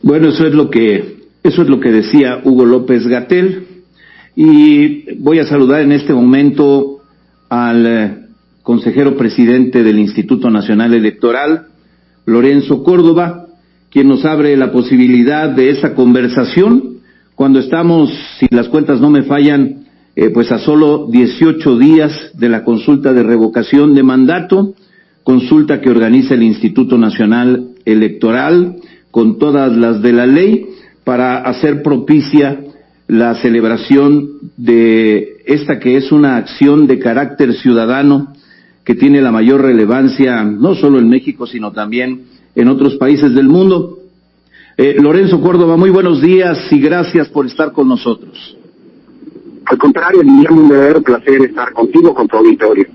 Bueno, eso es lo que decía Hugo López-Gatell, y voy a saludar en este momento al consejero presidente del Instituto Nacional Electoral, Lorenzo Córdoba, quien nos abre la posibilidad de esa conversación cuando estamos, si las cuentas no me fallan, pues a solo 18 días de la consulta de revocación de mandato, consulta que organiza el Instituto Nacional Electoral con todas las de la ley para hacer propicia la celebración de esta que es una acción de carácter ciudadano que tiene la mayor relevancia no solo en México sino también en otros países del mundo. Lorenzo Córdoba, muy buenos días y gracias por estar con nosotros. Al contrario, Guillermo, un verdadero placer estar contigo, con tu auditorio.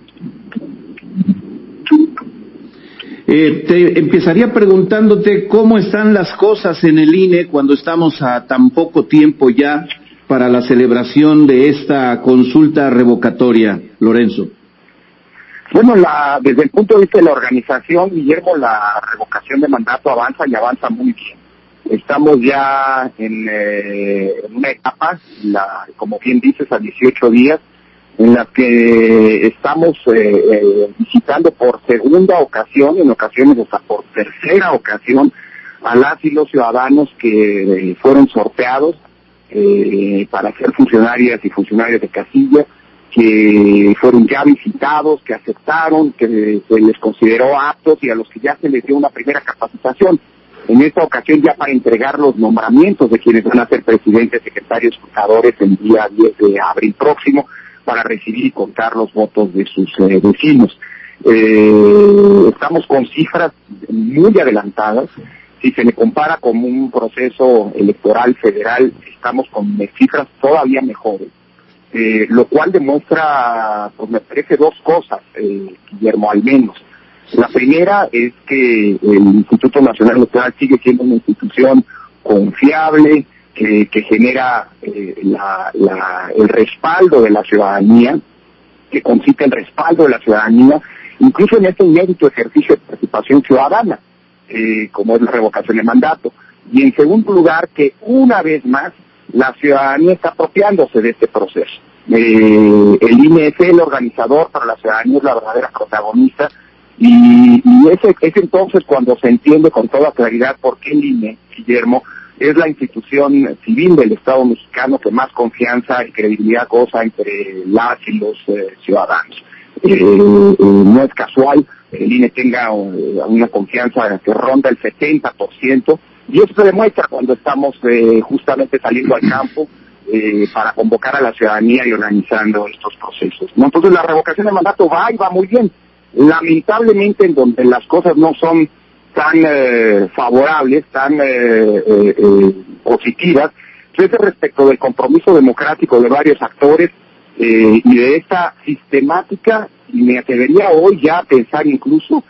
Te empezaría preguntándote cómo están las cosas en el INE cuando estamos a tan poco tiempo ya para la celebración de esta consulta revocatoria, Lorenzo. Bueno, desde el punto de vista de la organización, Guillermo, la revocación de mandato avanza y avanza muy bien. Estamos ya en una etapa, como bien dices, a 18 días, en la que estamos visitando por segunda ocasión, en ocasiones hasta por tercera ocasión, a las y los ciudadanos que fueron sorteados para ser funcionarias y funcionarios de casilla, que fueron ya visitados, que aceptaron, que se les consideró aptos y a los que ya se les dio una primera capacitación. En esta ocasión ya para entregar los nombramientos de quienes van a ser presidentes, secretarios, fundadores el día 10 de abril próximo, para recibir y contar los votos de sus vecinos. Estamos con cifras muy adelantadas. Si se le compara con un proceso electoral federal, estamos con cifras todavía mejores. Lo cual demuestra, pues me parece, dos cosas, Guillermo, al menos. La primera es que el Instituto Nacional Electoral sigue siendo una institución confiable, que genera el respaldo de la ciudadanía, que concita el respaldo de la ciudadanía, incluso en este inédito ejercicio de participación ciudadana, como es la revocación de mandato. Y en segundo lugar, que una vez más la ciudadanía está apropiándose de este proceso. El INE es el organizador, pero la ciudadanía es la verdadera protagonista, y es entonces cuando se entiende con toda claridad por qué el INE, Guillermo, es la institución civil del Estado mexicano que más confianza y credibilidad goza entre las y los ciudadanos. No es casual que el INE tenga una confianza que ronda el 70%, y eso se demuestra cuando estamos justamente saliendo al campo para convocar a la ciudadanía y organizando estos procesos, ¿no? Entonces la revocación de mandato va y va muy bien. Lamentablemente, en donde las cosas no son tan favorables, tan positivas, es respecto del compromiso democrático de varios actores y de esta sistemática, y me atrevería hoy ya a pensar incluso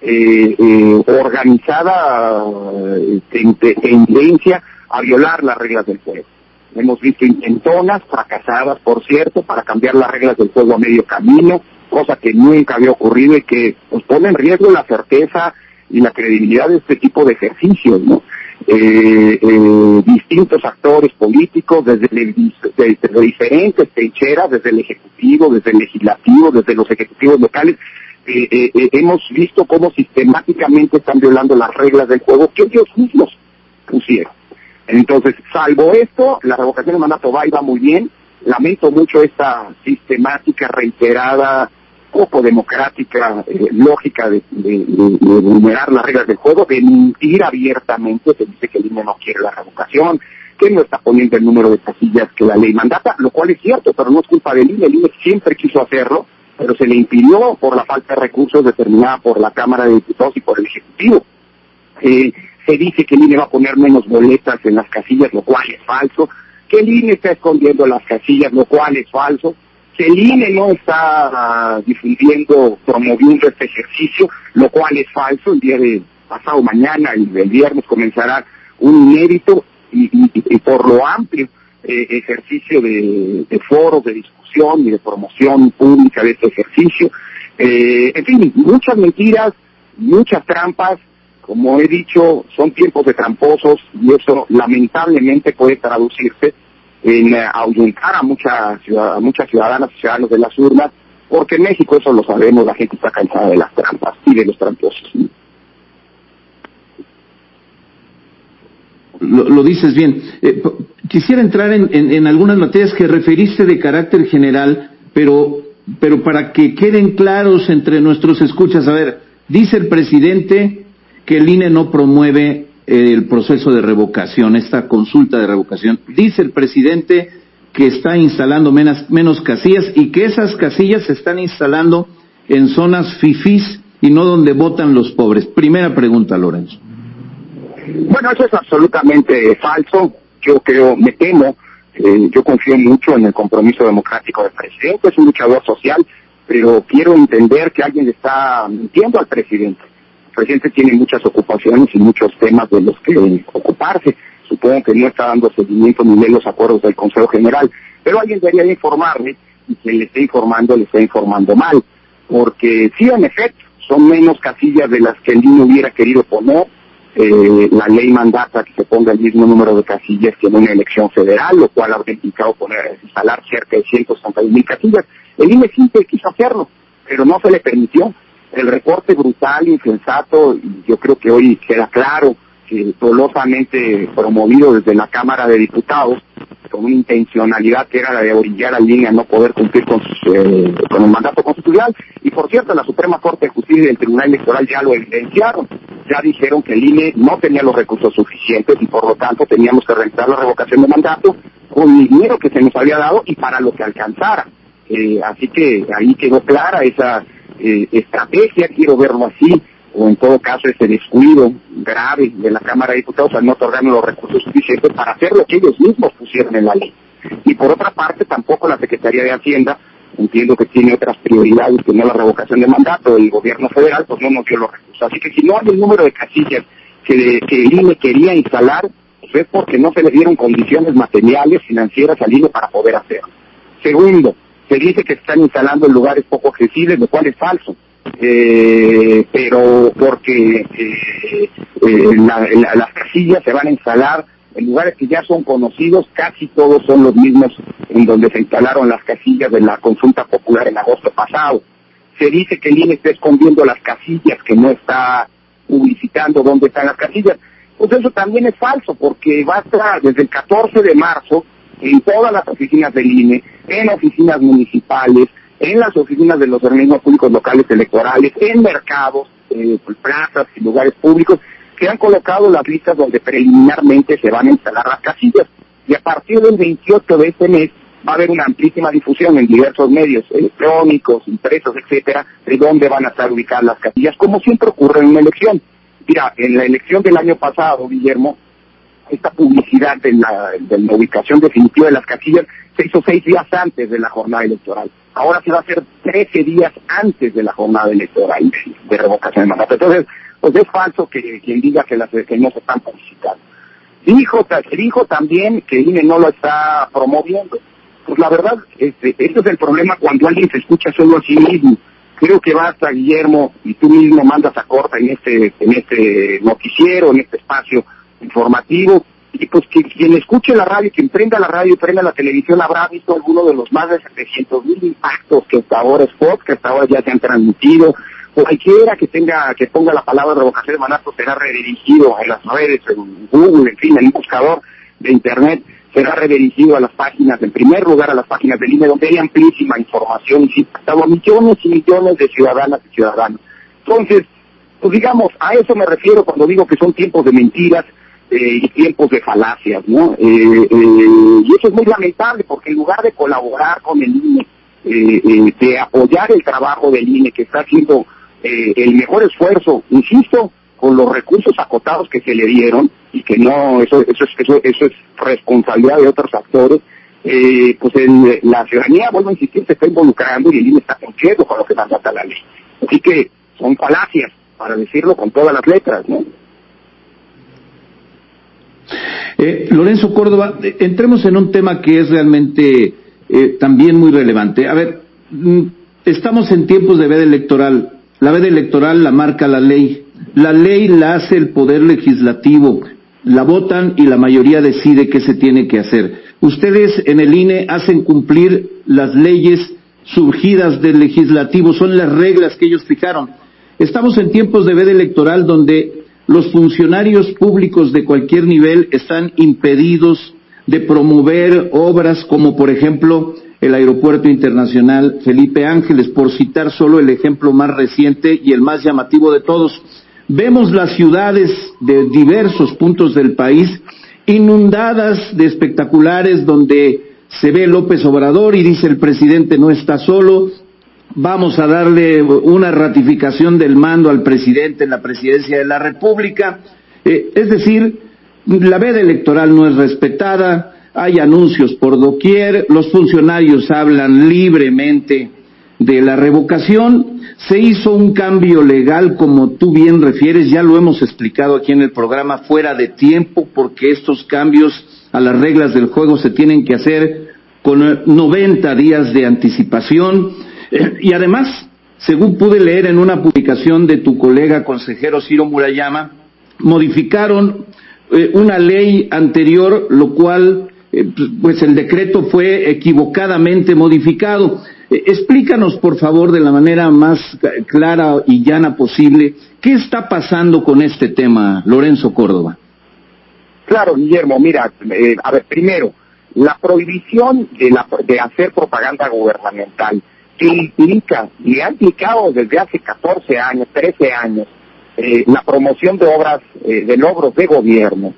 organizada tendencia a violar las reglas del juego. Hemos visto intentonas, fracasadas por cierto, para cambiar las reglas del juego a medio camino, cosa que nunca había ocurrido y que pues, pone en riesgo la certeza y la credibilidad de este tipo de ejercicios, ¿no? Distintos actores políticos, desde diferentes trincheras, desde el Ejecutivo, desde el Legislativo, desde los ejecutivos locales, hemos visto cómo sistemáticamente están violando las reglas del juego que ellos mismos pusieron. Entonces, salvo esto, la revocación de mandato va y va muy bien. Lamento mucho esta sistemática, reiterada, poco democrática, lógica de vulnerar las reglas del juego, de mentir abiertamente. Se dice que el INE no quiere la revocación, que no está poniendo el número de casillas que la ley mandata, lo cual es cierto, pero no es culpa del INE. El INE siempre quiso hacerlo, pero se le impidió por la falta de recursos determinada por la Cámara de Diputados y por el Ejecutivo. Se dice que el INE va a poner menos boletas en las casillas, lo cual es falso, que el INE está escondiendo las casillas, lo cual es falso, que el INE no está difundiendo, promoviendo este ejercicio, lo cual es falso. El día de pasado mañana, el viernes, comenzará un inédito y por lo amplio ejercicio de foros, de discusión y de promoción pública de este ejercicio. En fin, muchas mentiras, muchas trampas, Como he dicho, son tiempos de tramposos y eso lamentablemente puede traducirse en ahuyentar a muchas ciudadanas y ciudadanos de las urnas, porque en México, eso lo sabemos, la gente está cansada de las trampas y de los tramposos. Lo dices bien. Quisiera entrar en algunas materias que referiste de carácter general, pero para que queden claros entre nuestros escuchas. A ver, dice el presidente que el INE no promueve el proceso de revocación, esta consulta de revocación. Dice el presidente que está instalando menos casillas y que esas casillas se están instalando en zonas fifís y no donde votan los pobres. Primera pregunta, Lorenzo. Bueno, eso es absolutamente falso. Yo me temo, yo confío mucho en el compromiso democrático del presidente, es un luchador social, pero quiero entender que alguien le está mintiendo al presidente. El presidente tiene muchas ocupaciones y muchos temas de los que ocuparse. Supongo que no está dando seguimiento ni lee los acuerdos del Consejo General, pero alguien debería informarle, y quien le está informando mal, porque sí, en efecto, son menos casillas de las que el INE hubiera querido poner. La ley mandata que se ponga el mismo número de casillas que en una elección federal, lo cual habría implicado instalar cerca de 160,000 casillas. El INE siempre quiso hacerlo, pero no se le permitió. El recorte brutal, insensato, yo creo que hoy queda claro que dolosamente promovido desde la Cámara de Diputados, con una intencionalidad que era la de orillar al INE a no poder cumplir con el mandato constitucional. Y por cierto, la Suprema Corte de Justicia y el Tribunal Electoral ya lo evidenciaron. Ya dijeron que el INE no tenía los recursos suficientes y por lo tanto teníamos que realizar la revocación de mandato con el dinero que se nos había dado y para lo que alcanzara. Así que ahí quedó clara esa estrategia, quiero verlo así, o en todo caso ese descuido grave de la Cámara de Diputados al no otorgarnos los recursos suficientes para hacer lo que ellos mismos pusieron en la ley. Y por otra parte, tampoco la Secretaría de Hacienda, entiendo que tiene otras prioridades que no la revocación de mandato del gobierno federal, pues no nos dio los recursos. Así que si no hay el número de casillas que el INE quería instalar, pues es porque no se le dieron condiciones materiales, financieras al INE para poder hacerlo. Segundo, se dice que se están instalando en lugares poco accesibles, lo cual es falso. Pero porque las casillas se van a instalar en lugares que ya son conocidos, casi todos son los mismos en donde se instalaron las casillas de la consulta popular en agosto pasado. Se dice que el INE está escondiendo las casillas, que no está publicitando dónde están las casillas. Pues eso también es falso, porque va a estar desde el 14 de marzo en todas las oficinas del INE, en oficinas municipales, en las oficinas de los organismos públicos locales electorales, en mercados, plazas y lugares públicos, que han colocado las listas donde preliminarmente se van a instalar las casillas. Y a partir del 28 de este mes va a haber una amplísima difusión en diversos medios electrónicos, impresos, etcétera, de dónde van a estar ubicadas las casillas, como siempre ocurre en una elección. Mira, en la elección del año pasado, Guillermo, esta publicidad de la ubicación definitiva de las casillas se hizo 6 días antes de la jornada electoral. Ahora se va a hacer 13 días antes de la jornada electoral de revocación de mandato. Entonces, pues es falso que quien diga que no se están publicitando. Dijo también que el INE no lo está promoviendo. Pues la verdad, este es el problema cuando alguien se escucha solo a sí mismo. Creo que basta, Guillermo, y tú mismo mandas a corta en este noticiero, en este espacio informativo, y pues quien escuche la radio, quien prenda la radio y prenda la televisión habrá visto alguno de los más de 700,000 impactos que hasta ahora ya se han transmitido. Cualquiera que ponga la palabra revocación de mandato será redirigido a las redes, en Google, en fin, en un buscador de internet, será redirigido a las páginas, en primer lugar a las páginas del INE, donde hay amplísima información y impactado a millones y millones de ciudadanas y ciudadanos. Entonces, pues digamos, a eso me refiero cuando digo que son tiempos de mentiras y tiempos de falacias, ¿no? Y eso es muy lamentable, porque en lugar de colaborar con el INE, de apoyar el trabajo del INE, que está haciendo el mejor esfuerzo, insisto, con los recursos acotados que se le dieron, y que no, eso es responsabilidad de otros actores, pues la ciudadanía, vuelvo a insistir, se está involucrando y el INE está cumpliendo con lo que mandata la ley. Así que son falacias, para decirlo con todas las letras, ¿no? Lorenzo Córdoba, entremos en un tema que es realmente también muy relevante. A ver, estamos en tiempos de veda electoral. La veda electoral la marca la ley. La ley la hace el Poder Legislativo, la votan y la mayoría decide qué se tiene que hacer. Ustedes en el INE hacen cumplir las leyes surgidas del Legislativo, son las reglas que ellos fijaron. Estamos en tiempos de veda electoral donde los funcionarios públicos de cualquier nivel están impedidos de promover obras como, por ejemplo, el Aeropuerto Internacional Felipe Ángeles, por citar solo el ejemplo más reciente y el más llamativo de todos. Vemos las ciudades de diversos puntos del país inundadas de espectaculares donde se ve López Obrador y dice el presidente no está solo, vamos a darle una ratificación del mando al presidente en la presidencia de la República. Es decir, la veda electoral no es respetada, hay anuncios por doquier, los funcionarios hablan libremente de la revocación, se hizo un cambio legal, como tú bien refieres, ya lo hemos explicado aquí en el programa, fuera de tiempo, porque estos cambios a las reglas del juego se tienen que hacer con 90 días de anticipación, y además, según pude leer en una publicación de tu colega consejero Ciro Murayama, modificaron una ley anterior, lo cual, pues el decreto fue equivocadamente modificado. Explícanos, por favor, de la manera más clara y llana posible, ¿qué está pasando con este tema, Lorenzo Córdoba? Claro, Guillermo, mira, a ver, primero, la prohibición de hacer propaganda gubernamental que implica, y ha implicado desde hace 14 años, 13 años, la promoción de obras, de logros de gobierno,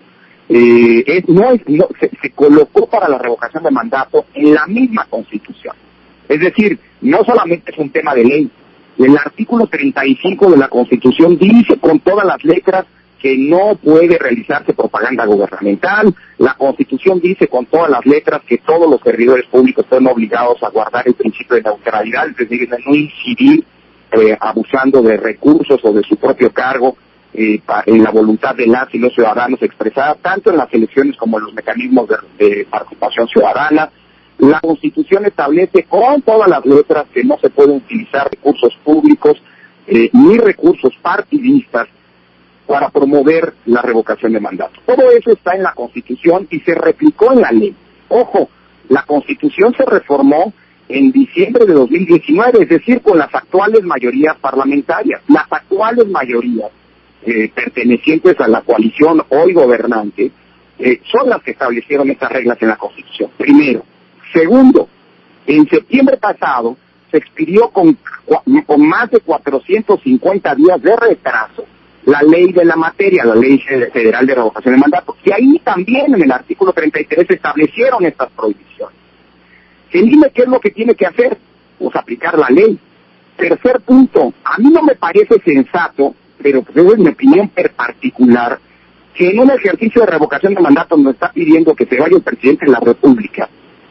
se colocó para la revocación de mandato en la misma Constitución. Es decir, no solamente es un tema de ley. El artículo 35 de la Constitución dice con todas las letras que no puede realizarse propaganda gubernamental. La Constitución dice con todas las letras que todos los servidores públicos están obligados a guardar el principio de neutralidad, es decir, de no incidir abusando de recursos o de su propio cargo en la voluntad de las y los ciudadanos expresada tanto en las elecciones como en los mecanismos de participación ciudadana. La Constitución establece con todas las letras que no se pueden utilizar recursos públicos ni recursos partidistas para promover la revocación de mandato. Todo eso está en la Constitución y se replicó en la ley. Ojo, la Constitución se reformó en diciembre de 2019, es decir, con las actuales mayorías parlamentarias. Las actuales mayorías pertenecientes a la coalición hoy gobernante son las que establecieron estas reglas en la Constitución, primero. Segundo, en septiembre pasado se expidió con más de 450 días de retraso la ley de la materia, la ley federal de revocación de mandato, y ahí también en el artículo 33 se establecieron estas prohibiciones. El INE, ¿qué es lo que tiene que hacer? Pues aplicar la ley. Tercer punto, a mí no me parece sensato, pero pues es mi opinión particular, que en un ejercicio de revocación de mandato nos está pidiendo que se vaya el presidente de la República,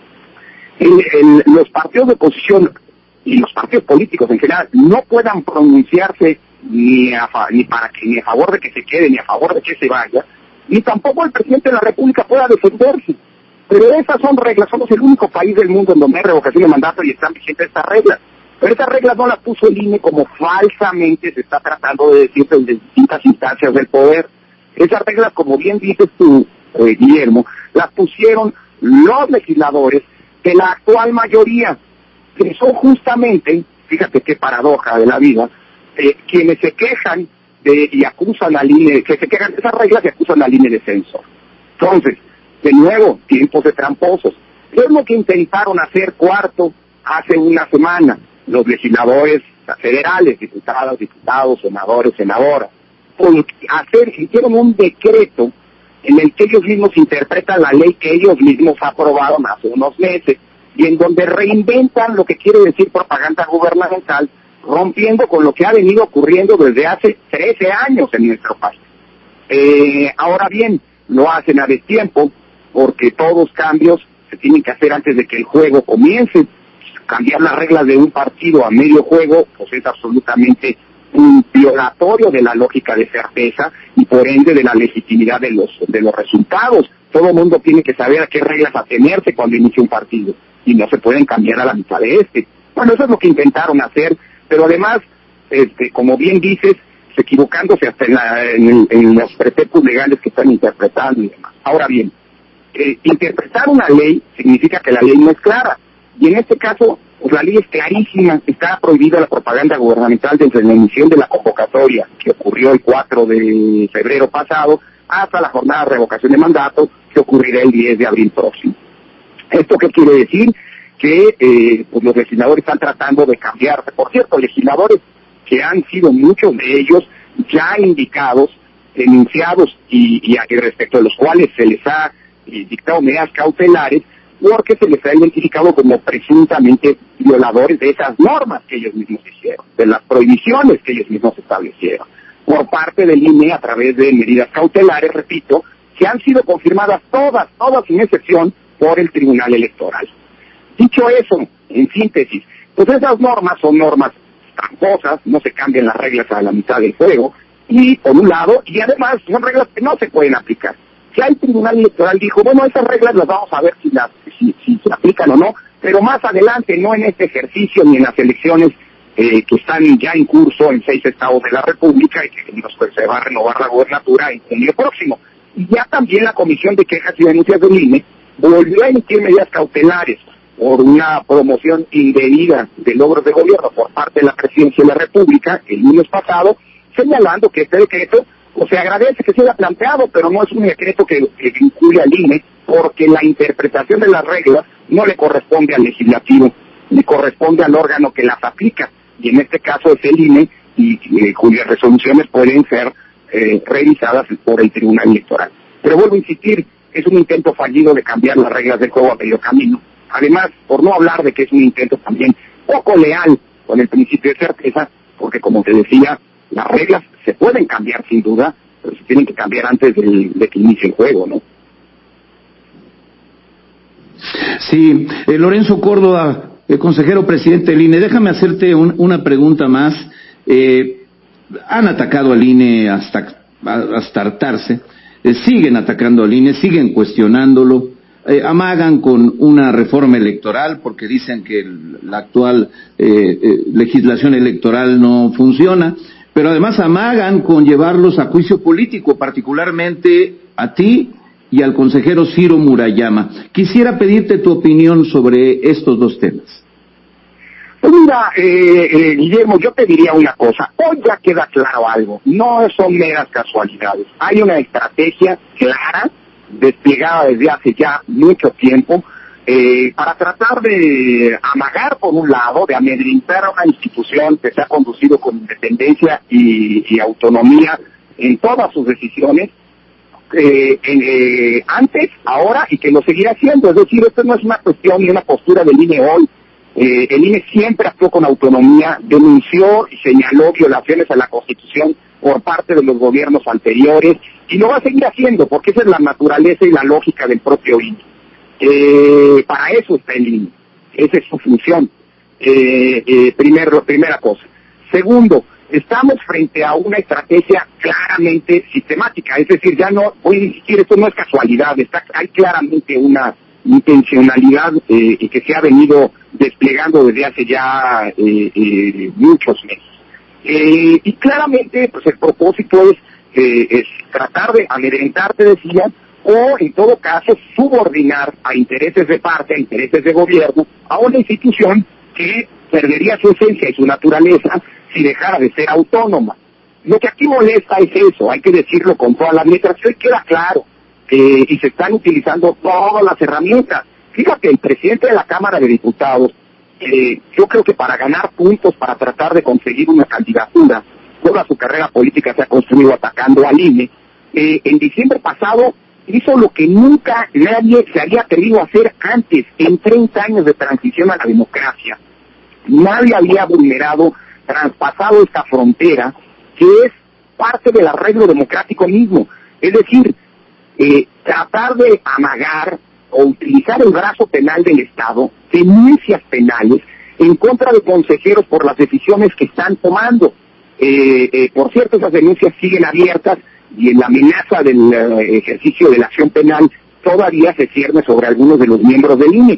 los partidos de oposición y los partidos políticos en general no puedan pronunciarse ni a favor de que se quede, ni a favor de que se vaya, ni tampoco el presidente de la República pueda defenderse. Pero esas son reglas, somos el único país del mundo en donde hay revocación de mandato y están vigentes estas reglas. Pero esas reglas no las puso el INE como falsamente se está tratando de decir desde distintas instancias del poder. Esas reglas, como bien dices tú, Guillermo, las pusieron los legisladores de la actual mayoría, que son justamente, fíjate qué paradoja de la vida, quienes se quejan y acusan al INE, que se quejan de esas reglas y acusan al INE de censor. Entonces, de nuevo, tiempos de tramposos. Es lo que intentaron hacer, cuarto, hace una semana, los legisladores federales, diputados, senadores, senadoras, hicieron un decreto en el que ellos mismos interpretan la ley que ellos mismos aprobaron hace unos meses, y en donde reinventan lo que quiere decir propaganda gubernamental, rompiendo con lo que ha venido ocurriendo desde hace 13 años en nuestro país. Ahora bien, lo hacen a destiempo, porque todos cambios se tienen que hacer antes de que el juego comience. Cambiar las reglas de un partido a medio juego, pues es absolutamente un violatorio de la lógica de certeza y por ende de la legitimidad de los resultados. Todo el mundo tiene que saber a qué reglas atenerse cuando inicia un partido y no se pueden cambiar a la mitad de este. Bueno, eso es lo que intentaron hacer, pero además, como bien dices, equivocándose hasta en los preceptos legales que están interpretando y demás. Ahora bien, interpretar una ley significa que la ley no es clara, y en este caso, pues la ley es clarísima. Está prohibida la propaganda gubernamental desde la emisión de la convocatoria, que ocurrió el 4 de febrero pasado, hasta la jornada de revocación de mandato, que ocurrirá el 10 de abril próximo. ¿Esto qué quiere decir? Que pues los legisladores están tratando de cambiarse. Por cierto, legisladores que han sido muchos de ellos ya indicados, denunciados y respecto a los cuales se les ha dictado medidas cautelares, porque se les ha identificado como presuntamente violadores de esas normas que ellos mismos hicieron, de las prohibiciones que ellos mismos establecieron, por parte del INE a través de medidas cautelares, repito, que han sido confirmadas todas sin excepción, por el Tribunal Electoral. Dicho eso, en síntesis, pues esas normas son normas tramposas, no se cambian las reglas a la mitad del juego, y por un lado, y además son reglas que no se pueden aplicar. Ya el Tribunal Electoral dijo, bueno, esas reglas las vamos a ver si se aplican o no, pero más adelante, no en este ejercicio ni en las elecciones que están ya en curso en 6 estados de la República y que se va a renovar la gobernatura en junio próximo. Y ya también la Comisión de Quejas y Denuncias del INE volvió a emitir medidas cautelares por una promoción indebida de logros de gobierno por parte de la Presidencia de la República el lunes pasado, señalando que este decreto, pues se agradece que se haya planteado, pero no es un decreto que vincule al INE, porque la interpretación de las reglas no le corresponde al legislativo, le corresponde al órgano que las aplica, y en este caso es el INE, y cuyas resoluciones pueden ser revisadas por el Tribunal Electoral. Pero vuelvo a insistir, es un intento fallido de cambiar las reglas del juego a medio camino. Además, por no hablar de que es un intento también poco leal con el principio de certeza, porque como te decía, las reglas se pueden cambiar sin duda, pero se tienen que cambiar antes de que inicie el juego, ¿no? Sí, Lorenzo Córdoba, consejero presidente del INE, déjame hacerte una pregunta más. Han atacado al INE hasta hartarse, siguen atacando al INE, siguen cuestionándolo, amagan con una reforma electoral porque dicen que la actual legislación electoral no funciona, pero además amagan con llevarlos a juicio político, particularmente a ti y al consejero Ciro Murayama. Quisiera pedirte tu opinión sobre estos dos temas. Pues mira, Guillermo, yo te diría una cosa, hoy ya queda claro algo, no son meras casualidades, hay una estrategia clara, desplegada desde hace ya mucho tiempo, para tratar de amagar por un lado, de amedrentar a una institución que se ha conducido con independencia y autonomía en todas sus decisiones, antes, ahora y que lo seguirá haciendo. Es decir, esto no es una cuestión ni una postura del INE hoy. El INE siempre actuó con autonomía, denunció y señaló violaciones a la Constitución por parte de los gobiernos anteriores y lo va a seguir haciendo porque esa es la naturaleza y la lógica del propio INE. Para eso está el INE, esa es su función. Primera cosa. Segundo, estamos frente a una estrategia claramente sistemática, es decir, ya no, voy a insistir, esto no es casualidad, hay claramente una intencionalidad que se ha venido desplegando desde hace ya muchos meses. Y claramente, pues el propósito es tratar de amedrentar, te decía, o en todo caso subordinar a intereses de parte, a intereses de gobierno, a una institución que perdería su esencia y su naturaleza si dejara de ser autónoma. Lo que aquí molesta es eso, hay que decirlo con toda la letra, hoy queda claro, y se están utilizando todas las herramientas. Fíjate, el presidente de la Cámara de Diputados, yo creo que para ganar puntos, para tratar de conseguir una candidatura, toda su carrera política se ha construido atacando al INE, en diciembre pasado hizo lo que nunca nadie se había atrevido a hacer antes, en 30 años de transición a la democracia. Nadie había vulnerado, traspasado esta frontera, que es parte del arreglo democrático mismo. Es decir, tratar de amagar o utilizar el brazo penal del Estado, denuncias penales, en contra de consejeros por las decisiones que están tomando. Por cierto, esas denuncias siguen abiertas y en la amenaza del ejercicio de la acción penal todavía se cierne sobre algunos de los miembros del INE.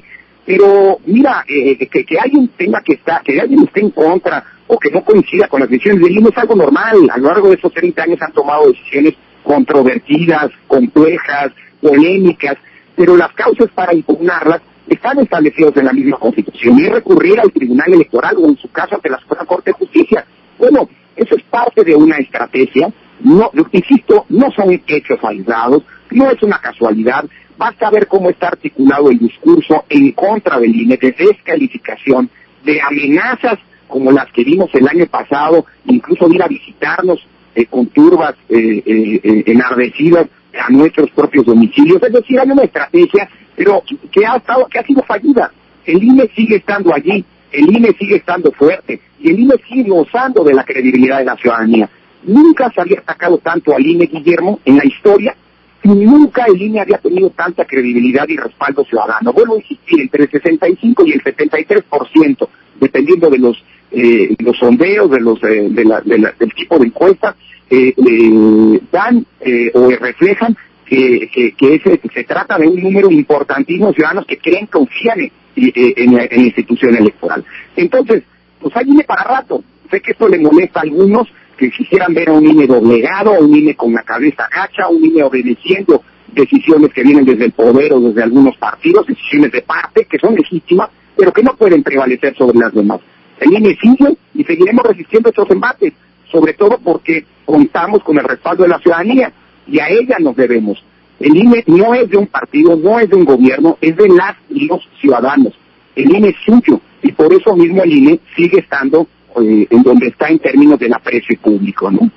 Pero mira, que hay un tema que alguien esté en contra o que no coincida con las decisiones del INE es algo normal. A lo largo de estos 30 años han tomado decisiones controvertidas, complejas, polémicas, pero las causas para impugnarlas están establecidas en la misma Constitución, y recurrir al Tribunal Electoral o en su caso ante la Suprema Corte de Justicia. Bueno, eso es parte de una estrategia, no, insisto, no son hechos aislados, no es una casualidad, basta ver cómo está articulado el discurso en contra del INE, de descalificación, de amenazas como las que vimos el año pasado, incluso ir a visitarnos con turbas enardecidas a nuestros propios domicilios. Es decir, hay una estrategia, pero que ha sido fallida. El INE sigue estando allí, el INE sigue estando fuerte, y el INE sigue gozando de la credibilidad de la ciudadanía. Nunca se había atacado tanto al INE, Guillermo, en la historia, y nunca el INE había tenido tanta credibilidad y respaldo ciudadano. Vuelvo a insistir, entre el 65 y el 73%, dependiendo de los sondeos, del tipo de encuestas, dan o reflejan que se trata de un número importantísimo de ciudadanos que creen, confían en la institución electoral. Entonces, pues hay INE para rato. Sé que esto le molesta a algunos, que quisieran ver a un INE doblegado, a un INE con la cabeza gacha, a un INE obedeciendo decisiones que vienen desde el poder o desde algunos partidos, decisiones de parte que son legítimas, pero que no pueden prevalecer sobre las demás. El INE sigue y seguiremos resistiendo estos embates, sobre todo porque contamos con el respaldo de la ciudadanía y a ella nos debemos. El INE no es de un partido, no es de un gobierno, es de las y los ciudadanos. El INE es suyo y por eso mismo el INE sigue estando en donde está en términos del aprecio público, ¿no?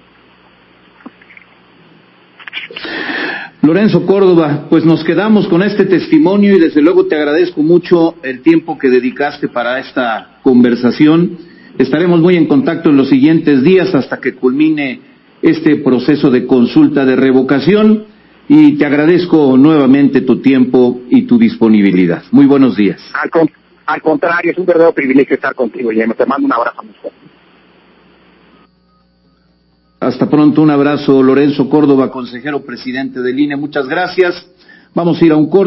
Lorenzo Córdoba, pues nos quedamos con este testimonio y desde luego te agradezco mucho el tiempo que dedicaste para esta conversación. Estaremos muy en contacto en los siguientes días hasta que culmine este proceso de consulta de revocación y te agradezco nuevamente tu tiempo y tu disponibilidad. Muy buenos días. Al contrario, es un verdadero privilegio estar contigo, Guillermo. Te mando un abrazo muy fuerte. Hasta pronto, un abrazo, Lorenzo Córdoba, consejero presidente del INE. Muchas gracias. Vamos a ir a un corte.